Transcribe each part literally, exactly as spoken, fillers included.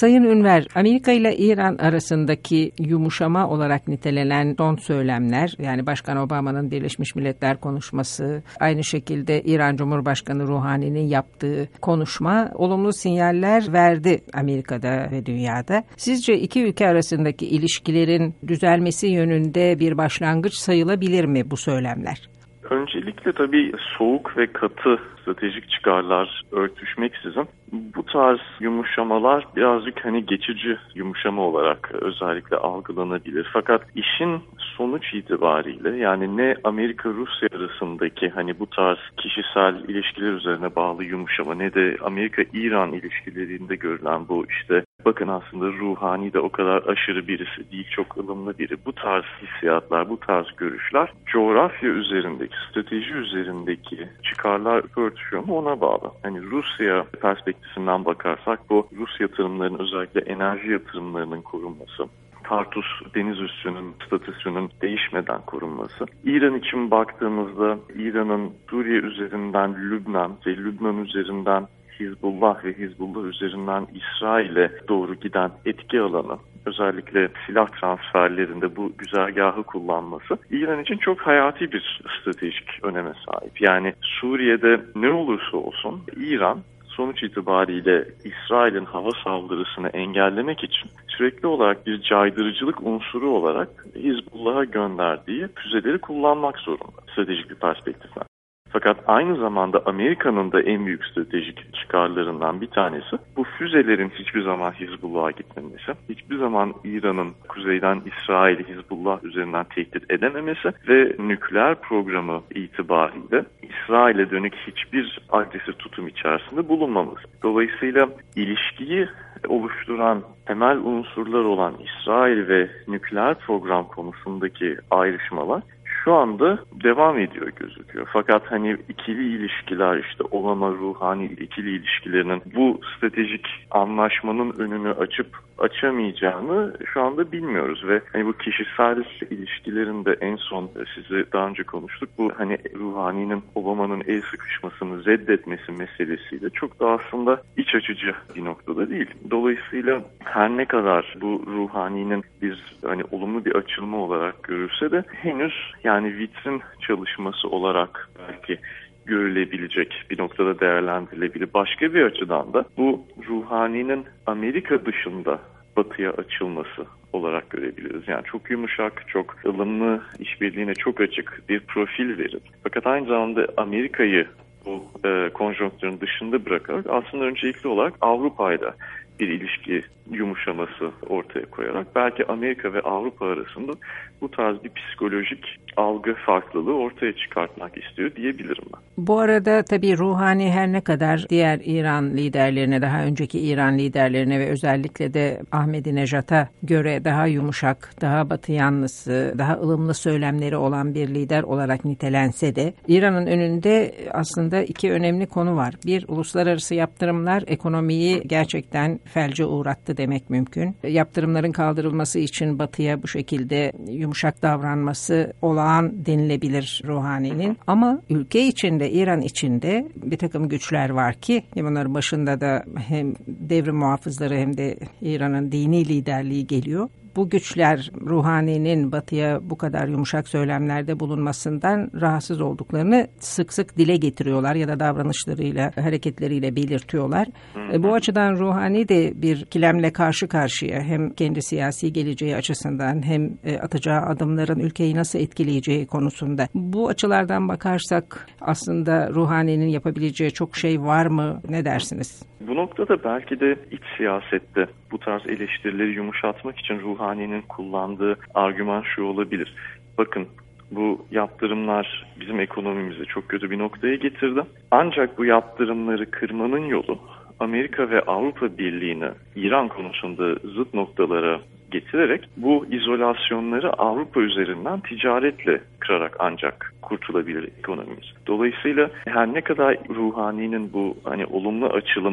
Sayın Ünver, Amerika ile İran arasındaki yumuşama olarak nitelenen son söylemler, yani Başkan Obama'nın Birleşmiş Milletler konuşması, aynı şekilde İran Cumhurbaşkanı Ruhani'nin yaptığı konuşma olumlu sinyaller verdi Amerika'da ve dünyada. Sizce iki ülke arasındaki ilişkilerin düzelmesi yönünde bir başlangıç sayılabilir mi bu söylemler? Öncelikle tabii soğuk ve katı stratejik çıkarlar örtüşmeksizin bu tarz yumuşamalar birazcık hani geçici yumuşama olarak özellikle algılanabilir. Fakat işin sonuç itibariyle yani ne Amerika-Rusya arasındaki hani bu tarz kişisel ilişkiler üzerine bağlı yumuşama ne de Amerika-İran ilişkilerinde görülen bu işte bakın aslında Ruhani de o kadar aşırı birisi değil, çok ılımlı biri. Bu tarz hissiyatlar, bu tarz görüşler coğrafya üzerindeki, strateji üzerindeki çıkarlar örtüşüyor mu ona bağlı. Hani Rusya perspektifinden bakarsak bu Rus yatırımlarının özellikle enerji yatırımlarının korunması, Tartus deniz üssünün statüsünün değişmeden korunması. İran için baktığımızda İran'ın Suriye üzerinden Lübnan ve Lübnan üzerinden Hizbullah ve Hizbullah üzerinden İsrail'e doğru giden etki alanı, özellikle silah transferlerinde bu güzergahı kullanması İran için çok hayati bir stratejik öneme sahip. Yani Suriye'de ne olursa olsun İran sonuç itibariyle İsrail'in hava saldırısını engellemek için sürekli olarak bir caydırıcılık unsuru olarak Hizbullah'a gönderdiği füzeleri kullanmak zorunda stratejik bir perspektiften. Fakat aynı zamanda Amerika'nın da en büyük stratejik çıkarlarından bir tanesi bu füzelerin hiçbir zaman Hizbullah'a gitmemesi, hiçbir zaman İran'ın kuzeyden İsrail'i Hizbullah üzerinden tehdit edememesi ve nükleer programı itibariyle İsrail'e dönük hiçbir agresif tutum içerisinde bulunmaması. Dolayısıyla ilişkiyi oluşturan temel unsurlar olan İsrail ve nükleer program konusundaki ayrışmalar şu anda devam ediyor gözüküyor. Fakat hani ikili ilişkiler işte Obama-Ruhani ikili ilişkilerinin bu stratejik anlaşmanın önünü açıp açamayacağını şu anda bilmiyoruz ve hani bu kişisel ilişkilerin de en son size daha önce konuştuk. Bu hani Ruhani'nin Obama'nın el sıkışmasını reddetmesi meselesiyle çok da aslında iç açıcı bir noktada değil. Dolayısıyla her ne kadar bu Ruhani'nin bir hani olumlu bir açılma olarak görülse de henüz yani vitrin çalışması olarak belki görülebilecek bir noktada değerlendirilebilir. Başka bir açıdan da bu Ruhani'nin Amerika dışında Batı'ya açılması olarak görebiliriz. Yani çok yumuşak, çok ılımlı, işbirliğine çok açık bir profil verir. Fakat aynı zamanda Amerika'yı bu e, konjonktürün dışında bırakarak aslında öncelikli olarak Avrupa'yla bir ilişki yumuşaması ortaya koyarak belki Amerika ve Avrupa arasında bu tarz bir psikolojik algı farklılığı ortaya çıkartmak istiyor diyebilirim ben. Bu arada tabii Ruhani her ne kadar diğer İran liderlerine, daha önceki İran liderlerine ve özellikle de Ahmadinejad'a göre daha yumuşak, daha batı yanlısı, daha ılımlı söylemleri olan bir lider olarak nitelense de İran'ın önünde aslında iki önemli konu var. Bir, uluslararası yaptırımlar ekonomiyi gerçekten felce uğrattı demek mümkün. Yaptırımların kaldırılması için Batı'ya bu şekilde yumuşak davranması olağan denilebilir Ruhani'nin. Ama ülke içinde, İran içinde bir takım güçler var ki bunların başında da hem devrim muhafızları hem de İran'ın dini liderliği geliyor. Bu güçler Ruhani'nin Batı'ya bu kadar yumuşak söylemlerde bulunmasından rahatsız olduklarını sık sık dile getiriyorlar ya da davranışlarıyla, hareketleriyle belirtiyorlar. E, bu açıdan Ruhani de bir ikilemle karşı karşıya, hem kendi siyasi geleceği açısından hem e, atacağı adımların ülkeyi nasıl etkileyeceği konusunda. Bu açılardan bakarsak aslında Ruhani'nin yapabileceği çok şey var mı? Ne dersiniz? Bu noktada belki de iç siyasette bu tarz eleştirileri yumuşatmak için Ruhani'nin kullandığı argüman şu olabilir. Bakın bu yaptırımlar bizim ekonomimizi çok kötü bir noktaya getirdi. Ancak bu yaptırımları kırmanın yolu Amerika ve Avrupa Birliği'ni İran konusunda zıt noktalara getirerek bu izolasyonları Avrupa üzerinden ticaretle kırarak ancak kurtulabilir ekonomimiz. Dolayısıyla her ne kadar Ruhani'nin bu hani olumlu açılımı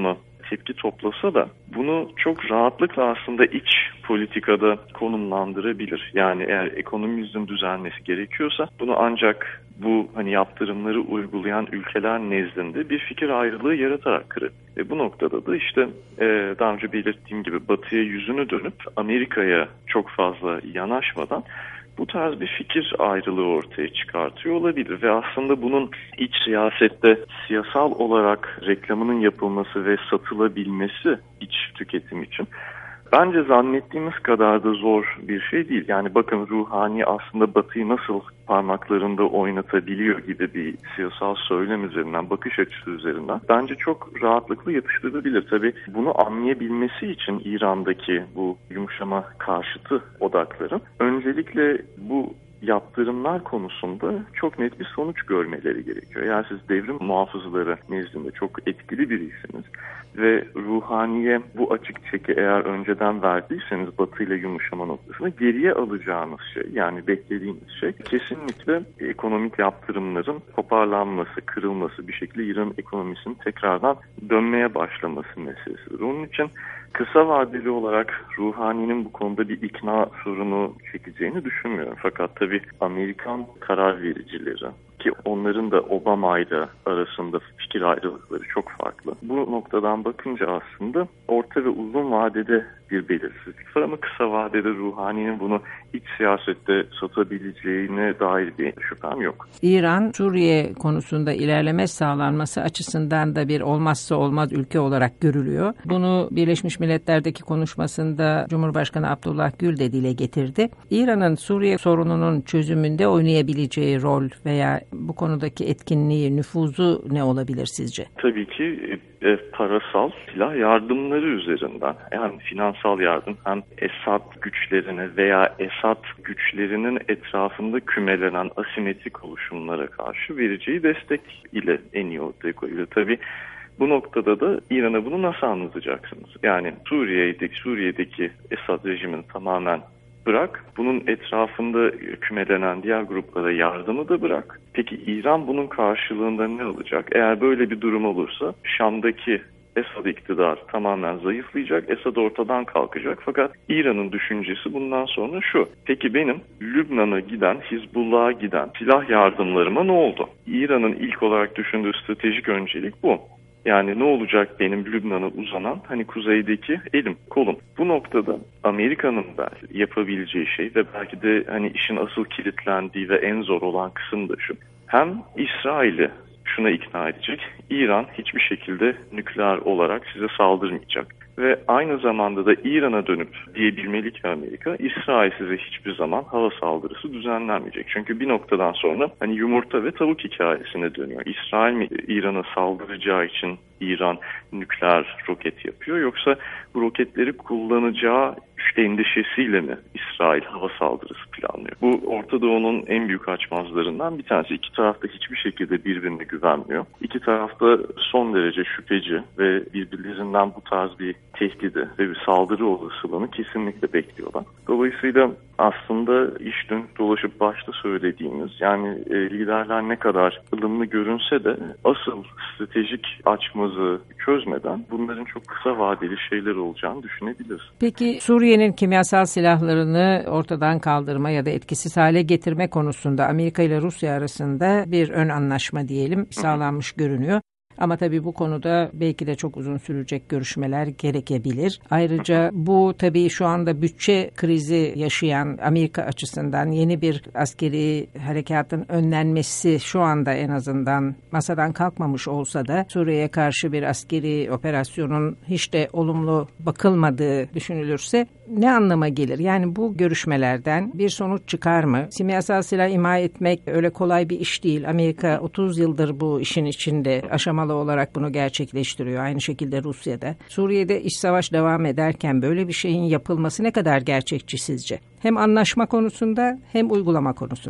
tepki toplasa da bunu çok rahatlıkla aslında iç politikada konumlandırabilir. Yani eğer ekonomimizin düzelmesi gerekiyorsa bunu ancak bu hani yaptırımları uygulayan ülkeler nezdinde bir fikir ayrılığı yaratarak kırır. Ve bu noktada da işte e, daha önce belirttiğim gibi Batı'ya yüzünü dönüp Amerika'ya çok fazla yanaşmadan bu tarz bir fikir ayrılığı ortaya çıkartıyor olabilir ve aslında bunun iç siyasette siyasal olarak reklamının yapılması ve satılabilmesi iç tüketim için bence zannettiğimiz kadar da zor bir şey değil. Yani bakın Ruhani aslında Batı'yı nasıl parmaklarında oynatabiliyor gibi bir siyasal söylem üzerinden, bakış açısı üzerinden bence çok rahatlıkla yatıştırılabilir. Tabii bunu anlayabilmesi için İran'daki bu yumuşama karşıtı odakların öncelikle bu yaptırımlar konusunda çok net bir sonuç görmeleri gerekiyor. Eğer siz devrim muhafızları nezdinde çok etkili biriyseniz ve Ruhani'ye bu açık çeki eğer önceden verdiyseniz Batı ile yumuşama noktasını geriye alacağınız şey, yani beklediğiniz şey kesinlikle ekonomik yaptırımların toparlanması, kırılması, bir şekilde İran ekonomisinin tekrardan dönmeye başlaması meselesidir. Onun için kısa vadeli olarak Ruhani'nin bu konuda bir ikna sorunu çekeceğini düşünmüyorum. Fakat tabii Amerikan karar vericileri ki onların da Obama ile arasında fikir ayrılıkları çok farklı. Bu noktadan bakınca aslında orta ve uzun vadede bir belirsizlik var ama kısa vadede Ruhani'nin bunu iç siyasette satabileceğine dair bir şüphem yok. İran, Suriye konusunda ilerleme sağlanması açısından da bir olmazsa olmaz ülke olarak görülüyor. Bunu Birleşmiş Milletler'deki konuşmasında Cumhurbaşkanı Abdullah Gül de dile getirdi. İran'ın Suriye sorununun çözümünde oynayabileceği rol veya bu konudaki etkinliği, nüfuzu ne olabilir sizce? Tabii ki e, parasal silah yardımları üzerinden, yani finansal yardım hem Esad güçlerine veya Esad güçlerinin etrafında kümelenen asimetrik oluşumlara karşı vereceği destek ile en iyi ortaya koyuyor. Tabii bu noktada da İran'a bunu nasıl anlatacaksınız? Yani Suriye'deki, Suriye'deki Esad rejimini tamamen bırak, bunun etrafında kümelenen diğer gruplara yardımı da bırak. Peki İran bunun karşılığında ne alacak? Eğer böyle bir durum olursa Şam'daki Esad iktidar tamamen zayıflayacak, Esad ortadan kalkacak. Fakat İran'ın düşüncesi bundan sonra şu: peki benim Lübnan'a giden, Hizbullah'a giden silah yardımlarıma ne oldu? İran'ın ilk olarak düşündüğü stratejik öncelik bu. Yani ne olacak benim Lübnan'a uzanan hani kuzeydeki elim, kolum. Bu noktada Amerika'nın da yapabileceği şey ve belki de hani işin asıl kilitlendiği ve en zor olan kısım da şu: hem İsrail'i şuna ikna edecek, İran hiçbir şekilde nükleer olarak size saldırmayacak. Ve aynı zamanda da İran'a dönüp diyebilmeli ki Amerika, İsrail size hiçbir zaman hava saldırısı düzenlenmeyecek. Çünkü bir noktadan sonra hani yumurta ve tavuk hikayesine dönüyor. İsrail mi İran'a saldıracağı için İran nükleer roket yapıyor, yoksa bu roketleri kullanacağı endişesiyle mi İsrail hava saldırısı planlıyor? Bu Orta Doğu'nun en büyük açmazlarından bir tanesi. İki tarafta hiçbir şekilde birbirine güvenmiyor. İki tarafta son derece şüpheci ve birbirlerinden bu tarz bir tehdidi ve bir saldırı olasılığını kesinlikle bekliyorlar. Dolayısıyla aslında iş dönüp dolaşıp başta söylediğimiz, yani e, liderler ne kadar ılımlı görünse de asıl stratejik açmazı çözmeden bunların çok kısa vadeli şeyler olacağını düşünebiliriz. Peki Suriye'nin kimyasal silahlarını ortadan kaldırma ya da etkisiz hale getirme konusunda Amerika ile Rusya arasında bir ön anlaşma diyelim sağlanmış görünüyor. Ama tabii bu konuda belki de çok uzun sürecek görüşmeler gerekebilir. Ayrıca bu tabii şu anda bütçe krizi yaşayan Amerika açısından yeni bir askeri harekatın önlenmesi şu anda en azından masadan kalkmamış olsa da Suriye'ye karşı bir askeri operasyonun hiç de olumlu bakılmadığı düşünülürse ne anlama gelir? Yani bu görüşmelerden bir sonuç çıkar mı? Kimyasal silah imha etmek öyle kolay bir iş değil. Amerika otuz yıldır bu işin içinde aşamalı olarak bunu gerçekleştiriyor. Aynı şekilde Rusya'da. Suriye'de iç savaş devam ederken böyle bir şeyin yapılması ne kadar gerçekçi sizce? Hem anlaşma konusunda hem uygulama konusunda.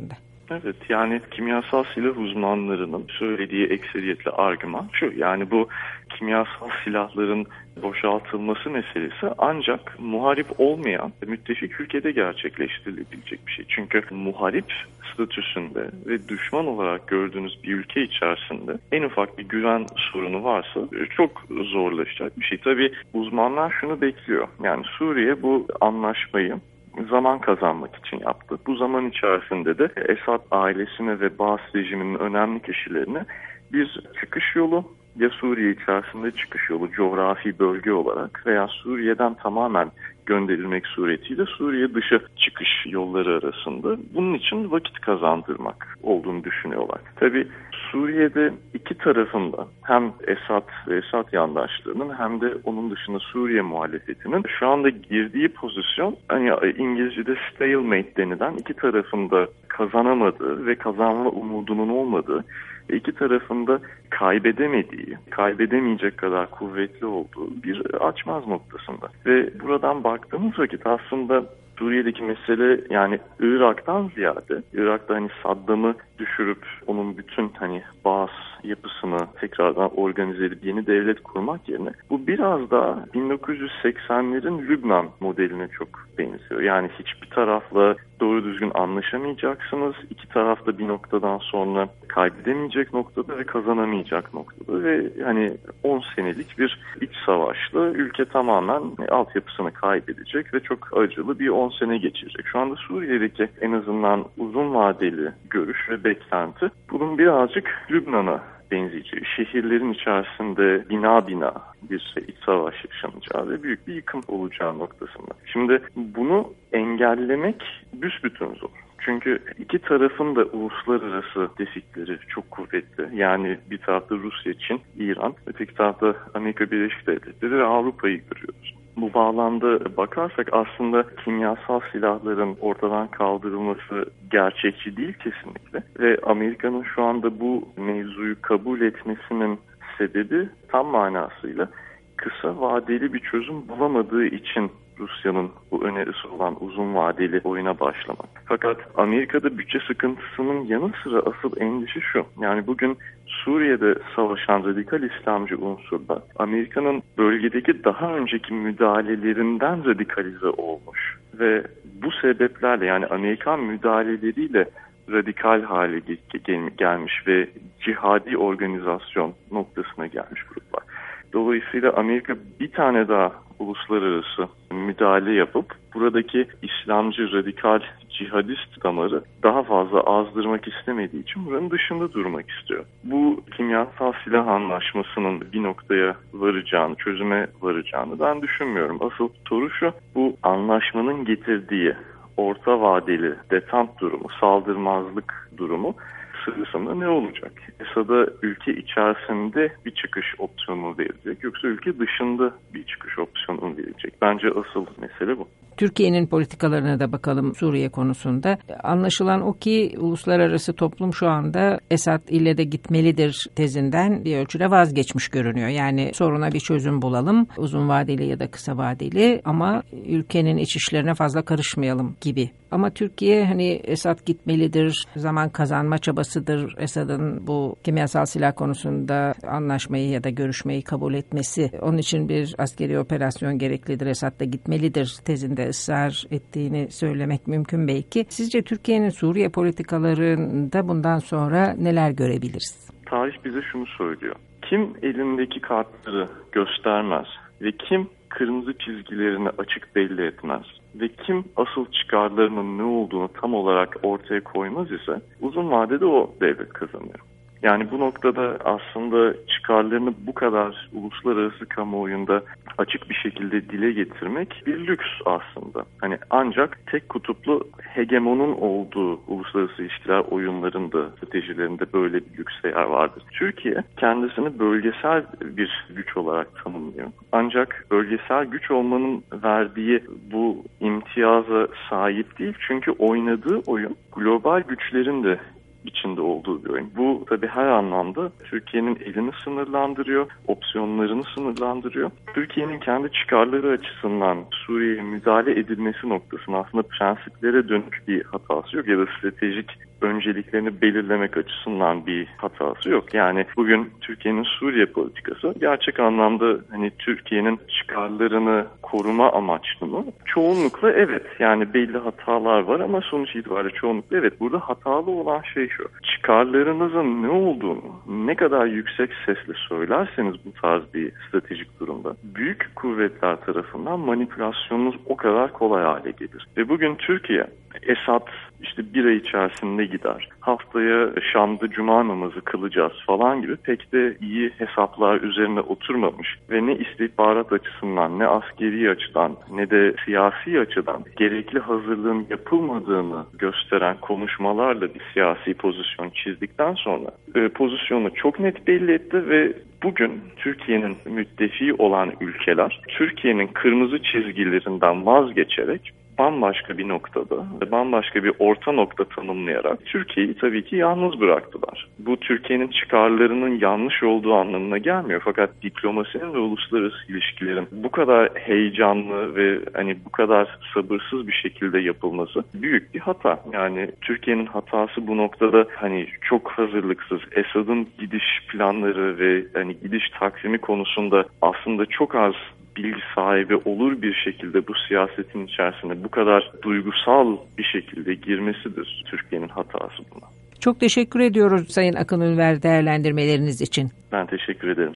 Evet, yani kimyasal silah uzmanlarının söylediği ekseriyetli argüman şu: yani bu kimyasal silahların boşaltılması meselesi ancak muharip olmayan müttefik ülkede gerçekleştirilebilecek bir şey. Çünkü muharip statüsünde ve düşman olarak gördüğünüz bir ülke içerisinde en ufak bir güven sorunu varsa çok zorlaşacak bir şey. Tabii uzmanlar şunu bekliyor: yani Suriye bu anlaşmayı zaman kazanmak için yaptı. Bu zaman içerisinde de Esad ailesine ve Baas rejiminin önemli kişilerine bir çıkış yolu, ya Suriye içerisinde çıkış yolu coğrafi bölge olarak veya Suriye'den tamamen gönderilmek suretiyle Suriye dışı çıkış yolları arasında bunun için vakit kazandırmak olduğunu düşünüyorlar. Tabii Suriye'de iki tarafında hem Esad ve Esad yandaşlarının hem de onun dışında Suriye muhalefetinin şu anda girdiği pozisyon, hani İngilizce'de stalemate denilen, iki tarafında kazanamadığı ve kazanma umudunun olmadığı, iki tarafında kaybedemediği, kaybedemeyecek kadar kuvvetli olduğu bir açmaz noktasında. Ve buradan baktığımız vakit aslında Suriye'deki mesele, yani Irak'tan ziyade, Irak'ta hani Saddam'ı düşürüp onun bütün hani Baas yapısını tekrardan organize edip yeni devlet kurmak yerine bu biraz daha bin dokuz yüz seksenlerin Lübnan modeline çok benziyor. Yani hiçbir tarafla doğru düzgün anlaşamayacaksınız. İki taraf da bir noktadan sonra kaybedemeyecek noktada ve kazanamayacak noktada ve hani on senelik bir iç savaşla ülke tamamen altyapısını kaybedecek ve çok acılı bir on sene geçirecek. Şu anda Suriye'deki en azından uzun vadeli görüş ve beklenti bunun birazcık Lübnan'a benzeyeceği, şehirlerin içerisinde bina bina bir iç savaş yaşanacağı ve büyük bir yıkım olacağı noktasında. Şimdi bunu engellemek büsbütün zor. Çünkü iki tarafın da uluslararası defikleri çok kuvvetli. Yani bir tarafta Rusya, Çin, İran, öteki tarafta Amerika Birleşik Devletleri ve Avrupa'yı görüyoruz. Bu bağlamda bakarsak aslında kimyasal silahların ortadan kaldırılması gerçekçi değil kesinlikle. Ve Amerika'nın şu anda bu mevzuyu kabul etmesinin sebebi tam manasıyla kısa vadeli bir çözüm bulamadığı için Rusya'nın bu önerisi olan uzun vadeli oyuna başlamak. Fakat Amerika'da bütçe sıkıntısının yanı sıra asıl endişe şu: yani bugün Suriye'de savaşan radikal İslamcı unsurlar Amerika'nın bölgedeki daha önceki müdahalelerinden radikalize olmuş ve bu sebeplerle, yani Amerikan müdahaleleriyle radikal hale gelmiş ve cihadi organizasyon noktasına gelmiş gruplar. Dolayısıyla Amerika bir tane daha uluslararası müdahale yapıp buradaki İslamcı, radikal, cihadist damarı daha fazla azdırmak istemediği için buranın dışında durmak istiyor. Bu kimyasal silah anlaşmasının bir noktaya varacağını, çözüme varacağını ben düşünmüyorum. Asıl soru şu: bu anlaşmanın getirdiği orta vadeli detant durumu, saldırmazlık durumu sırasında ne olacak? Esad'a ülke içerisinde bir çıkış opsiyonu verilecek, yoksa ülke dışında bir çıkış opsiyonu verilecek? Bence asıl mesele bu. Türkiye'nin politikalarına da bakalım Suriye konusunda. Anlaşılan o ki uluslararası toplum şu anda Esad ile de gitmelidir tezinden bir ölçüde vazgeçmiş görünüyor. Yani soruna bir çözüm bulalım, uzun vadeli ya da kısa vadeli, ama ülkenin iç işlerine fazla karışmayalım gibi. Ama Türkiye hani Esad gitmelidir, zaman kazanma çabasıdır Esad'ın bu kimyasal silah konusunda anlaşmayı ya da görüşmeyi kabul etmesi. Onun için bir askeri operasyon gereklidir, Esad da gitmelidir tezinde ısrar ettiğini söylemek mümkün belki. Sizce Türkiye'nin Suriye politikalarında bundan sonra neler görebiliriz? Tarih bize şunu söylüyor: kim elindeki kartları göstermez ve kim kırmızı çizgilerini açık belli etmez ve kim asıl çıkarlarının ne olduğunu tam olarak ortaya koymaz ise uzun vadede o devlet kazanıyor. Yani bu noktada aslında çıkarlarını bu kadar uluslararası kamuoyunda açık bir şekilde dile getirmek bir lüks aslında. Hani ancak tek kutuplu hegemonun olduğu uluslararası ilişkiler oyunlarında, stratejilerinde böyle bir lüks yer vardır. Türkiye kendisini bölgesel bir güç olarak tanımlıyor. Ancak bölgesel güç olmanın verdiği bu imtiyaza sahip değil. Çünkü oynadığı oyun global güçlerin de içinde olduğu bir oyun. Bu tabii her anlamda Türkiye'nin elini sınırlandırıyor, opsiyonlarını sınırlandırıyor. Türkiye'nin kendi çıkarları açısından Suriye'ye müdahale edilmesi noktasında aslında prensiplere dönük bir hatası yok ya da stratejik önceliklerini belirlemek açısından bir hatası yok. Yani bugün Türkiye'nin Suriye politikası gerçek anlamda hani Türkiye'nin çıkarlarını koruma amaçlı mı? Çoğunlukla evet. Yani belli hatalar var ama sonuç itibariyle çoğunlukla evet. Burada hatalı olan şey şu. Çıkarlarınızın ne olduğunu ne kadar yüksek sesle söylerseniz bu tarz bir stratejik durumda büyük kuvvetler tarafından manipülasyonunuz o kadar kolay hale gelir. Ve bugün Türkiye Esad işte bir ay içerisinde gider. Haftaya Şam'da cuma namazı kılacağız falan gibi pek de iyi hesaplar üzerine oturmamış ve ne istihbarat açısından ne askeri açıdan ne de siyasi açıdan gerekli hazırlığın yapılmadığını gösteren konuşmalarla bir siyasi pozisyon çizdikten sonra e, pozisyonu çok net belli etti ve bugün Türkiye'nin müttefiği olan ülkeler Türkiye'nin kırmızı çizgilerinden vazgeçerek bambaşka bir noktada, bambaşka bir orta nokta tanımlayarak Türkiye'yi tabii ki yalnız bıraktılar. Bu Türkiye'nin çıkarlarının yanlış olduğu anlamına gelmiyor. Fakat diplomasinin ve uluslararası ilişkilerin bu kadar heyecanlı ve hani bu kadar sabırsız bir şekilde yapılması büyük bir hata. Yani Türkiye'nin hatası bu noktada hani çok hazırlıksız, Esad'ın gidiş planları ve hani gidiş takvimi konusunda aslında çok az bilgi sahibi olur bir şekilde bu siyasetin içerisine bu kadar duygusal bir şekilde girmesidir Türkiye'nin hatası buna. Çok teşekkür ediyoruz Sayın Akın Ünver değerlendirmeleriniz için. Ben teşekkür ederim.